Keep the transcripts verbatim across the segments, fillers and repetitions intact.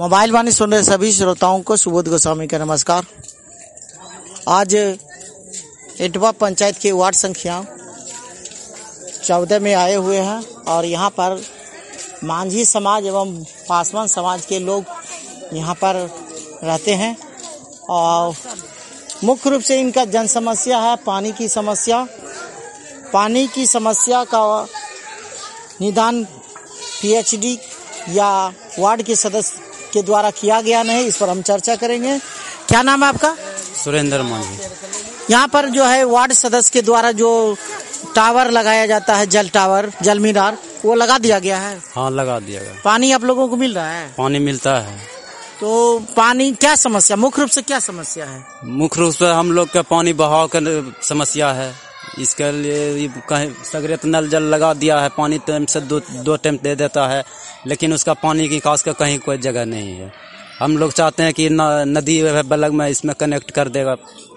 Mobile वाणी सुन रहे सभी श्रोताओं को सुबोध गोस्वामी का नमस्कार। आज इटवा पंचायत के वार्ड संख्या चौदह में आए हुए हैं और यहाँ पर मांझी समाज एवं पासवान समाज के लोग यहाँ पर रहते हैं और मुख्य रूप से इनका जन समस्या है पानी की समस्या। पानी की समस्या का निदान पीएचडी या वार्ड के सदस्य के द्वारा किया गया नहीं, इस पर हम चर्चा करेंगे। क्या नाम है आपका? सुरेंद्र मांझी। यहाँ पर जो है वार्ड सदस्य के द्वारा जो टावर लगाया जाता है, जल टावर, जल मीनार, वो लगा दिया गया है? हाँ, लगा दिया गया। पानी आप लोगों को मिल रहा है? पानी मिलता है। तो पानी क्या समस्या, मुख्य रूप से क्या समस्या है? मुख्य रूप से हम लोग का पानी बहाव का समस्या है। इसके लिए कहीं सगरेत नल जल लगा दिया है, पानी टाइम से दो दो टाइम दे देता है, लेकिन उसका पानी की खास का कहीं कोई जगह नहीं है। हम लोग चाहते हैं कि नदी बलग में इसमें कनेक्ट कर देगा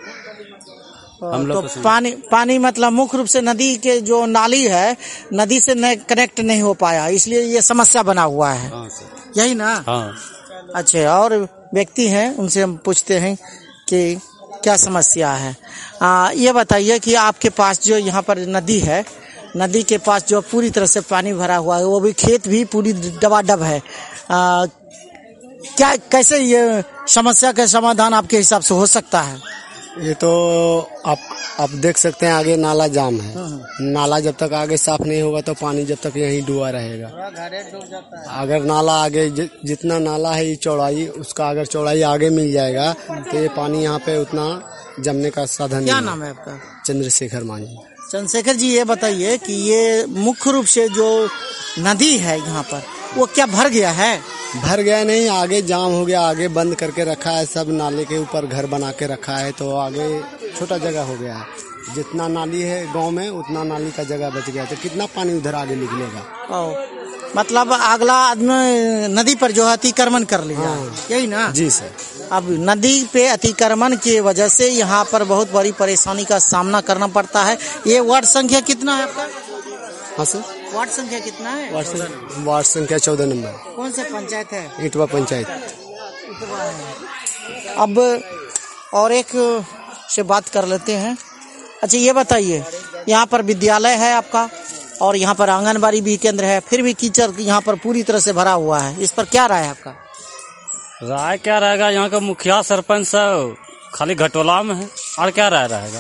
हम लोग। तो पानी पानी मतलब मुख्य रूप से नदी के जो नाली है, नदी से न, कनेक्ट नहीं हो पाया, इसलिए ये समस्या बना हुआ है। हाँ, यही ना? हाँ। अच्छा, और व्यक्ति हैं उनसे हम पूछते हैं कि क्या समस्या है। आ, ये बताइए कि आपके पास जो यहाँ पर नदी है, नदी के पास जो पूरी तरह से पानी भरा हुआ है, वो भी खेत भी पूरी डबाडब है। आ, क्या कैसे ये समस्या का समाधान आपके हिसाब से हो सकता है? ये तो आप आप देख सकते हैं, आगे नाला जाम है। नाला जब तक आगे साफ नहीं होगा तो पानी जब तक यहीं डूबा रहेगा। अगर नाला आगे ज, जितना नाला है ये चौड़ाई, उसका अगर चौड़ाई आगे मिल जाएगा तो ये पानी यहाँ पे उतना जमने का साधन। क्या नाम है आपका? चंद्रशेखर मांझी। चंद्रशेखर जी, ये बताइए कि ये मुख्य रूप से जो नदी है यहाँ पर, वो क्या भर गया है? भर गया नहीं, आगे जाम हो गया, आगे बंद करके रखा है, सब नाले के ऊपर घर बना के रखा है, तो आगे छोटा जगह हो गया है। जितना नाली है गांव में उतना नाली का जगह बच गया, तो कितना पानी उधर आगे निकलेगा। ओ, मतलब अगला आदमी नदी पर जो है अतिक्रमण कर लिया। हाँ। यही ना? जी सर। अब नदी पे अतिक्रमण की वजह से यहाँ पर बहुत बड़ी परेशानी का सामना करना पड़ता है। ये वार्ड संख्या कितना है आपका? हाँ सर। वार्ड संख्या कितना है? वार्ड संख्या चौदह नंबर। कौन सा पंचायत है? इटवा पंचायत। अब और एक से बात कर लेते हैं। अच्छा, ये बताइए, यहाँ पर विद्यालय है आपका और यहाँ पर आंगनबाड़ी भी केंद्र है, फिर भी कीचड़ यहाँ पर पूरी तरह से भरा हुआ है, इस पर क्या राय है आपका? राय क्या रहेगा, यहाँ का मुखिया सरपंच सब खाली घटोला में है, और क्या राय रहेगा?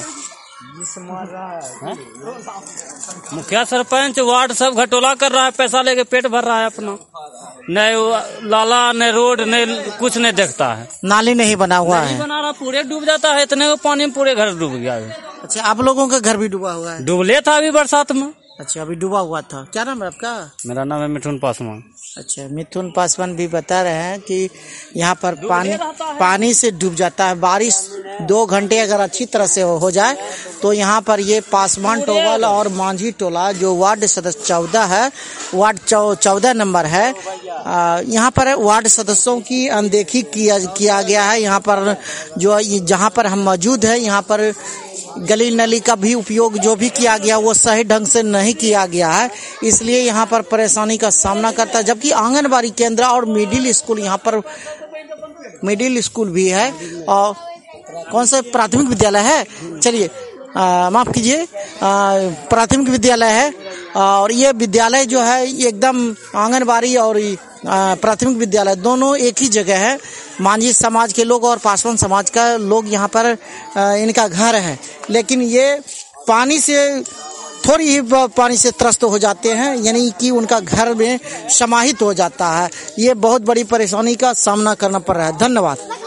मुखिया सरपंच वार्ड सब घटोला कर रहा है, पैसा लेके पेट भर रहा है अपना। नहीं लाला, नहीं रोड, नहीं कुछ नहीं देखता है। नाली नहीं बना हुआ है? बना रहा, पूरे डूब जाता है, इतने में पानी में पूरे घर डूब गया है। अच्छा, आप लोगों का घर भी डूबा हुआ है? डूबले था अभी बरसात में। अच्छा, अभी डूबा हुआ था। क्या नाम है आपका? मेरा नाम है मिथुन पासवान। अच्छा, मिथुन पासवान भी बता रहे हैं कि यहाँ पर पानी पानी से डूब जाता है। बारिश दो घंटे अगर अच्छी तरह से हो जाए तो यहाँ पर ये पासवान टोवल और मांझी टोला जो वार्ड सदस्य चौदह है, वार्ड चौदह नंबर है, यहाँ पर वार्ड सदस्यों की अनदेखी किया किया गया है। यहाँ पर जो जहाँ पर हम मौजूद है, यहाँ पर गली नली का भी उपयोग जो भी किया गया वो सही ढंग से नहीं किया गया है, इसलिए यहाँ पर परेशानी का सामना करता है। जबकि आंगनबाड़ी केंद्र और मिडिल स्कूल, यहाँ पर मिडिल स्कूल भी है और कौन सा प्राथमिक विद्यालय है, चलिए माफ कीजिए, प्राथमिक विद्यालय है। और ये विद्यालय जो है एकदम आंगनबाड़ी और प्राथमिक विद्यालय दोनों एक ही जगह है। मांझी समाज के लोग और पासवान समाज का लोग यहाँ पर इनका घर है, लेकिन ये पानी से थोड़ी ही पानी से त्रस्त हो जाते हैं, यानी कि उनका घर में समाहित हो जाता है। ये बहुत बड़ी परेशानी का सामना करना पड़ रहा है। धन्यवाद।